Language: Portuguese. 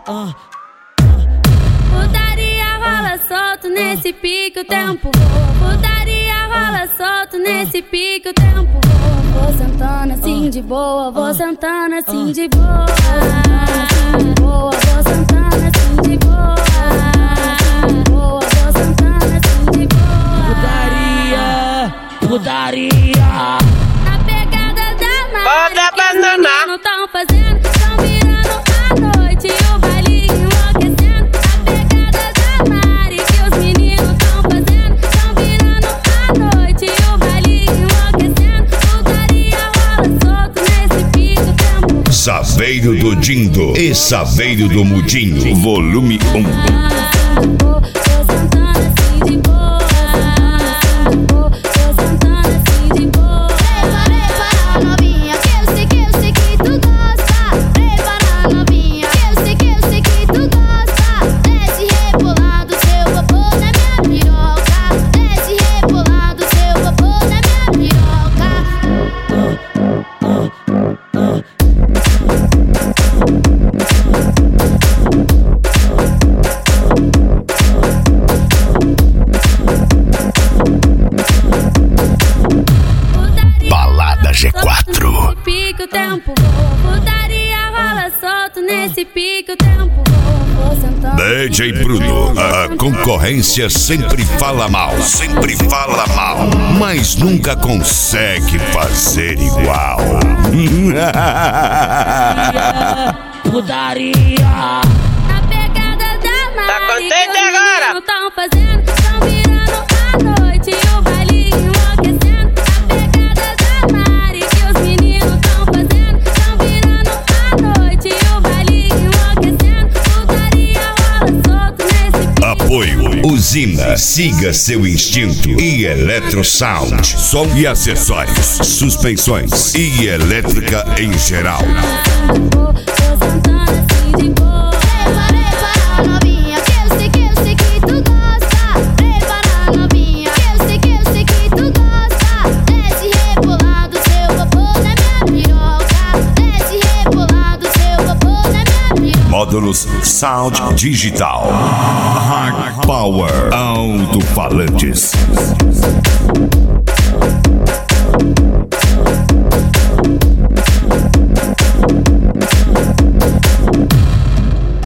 Putaria rola solto nesse pique o tempo voa. Putaria rola solto nesse pique o tempo voa. Vou sentando assim de boa, vou sentando assim de boa. Vou sentando assim de boa. Vou sentando assim de boa. Putaria. Na pegada da Mari, pode abandonar. Não tão fazendo, tão virando a noite e o baile enlouquecendo. Na pegada da Mari, que os meninos tão fazendo, tão virando a noite e o baile enlouquecendo. Putaria rola solto nesse pique o tempo. Saveiro do Dindo e Saveiro do Mudinho, volume 1. Vou sentando assim de boa. Vou sentando assim de boa. Prepara novinha, que eu sei que tu gosta. Prepara novinha, que eu sei que tu gosta. Desce rebolando seu popô na minha piroca. Desce rebolando seu popô na minha Balada G4. Pique o tempo voa. Putaria rola solto nesse pique o tempo voa. Vou sentando DJ Bruno, a concorrência sempre fala mal, mas nunca consegue fazer igual. Putaria. na pegada da Mari, Tá contente que os agora? meninos tão fazendo, tão virando a noite e o baile enlouquecendo. Na pegada da Mari, que os meninos tão fazendo, tão virando a noite e o baile enlouquecendo. Putaria rola solto nesse pique. Apoio Usina, siga seu instinto. E Eletro Sound, som e acessórios, suspensões e elétrica em geral. Vou sentando assim de boa. Prepara novinha, que eu sei que tu gosta. Prepara novinha, que eu sei que tu gosta. Desce rebolando seu popô na minha piroca. Desce rebolando seu popô na minha piroca. Módulos Sound Digital, Hard Power, alto-falantes.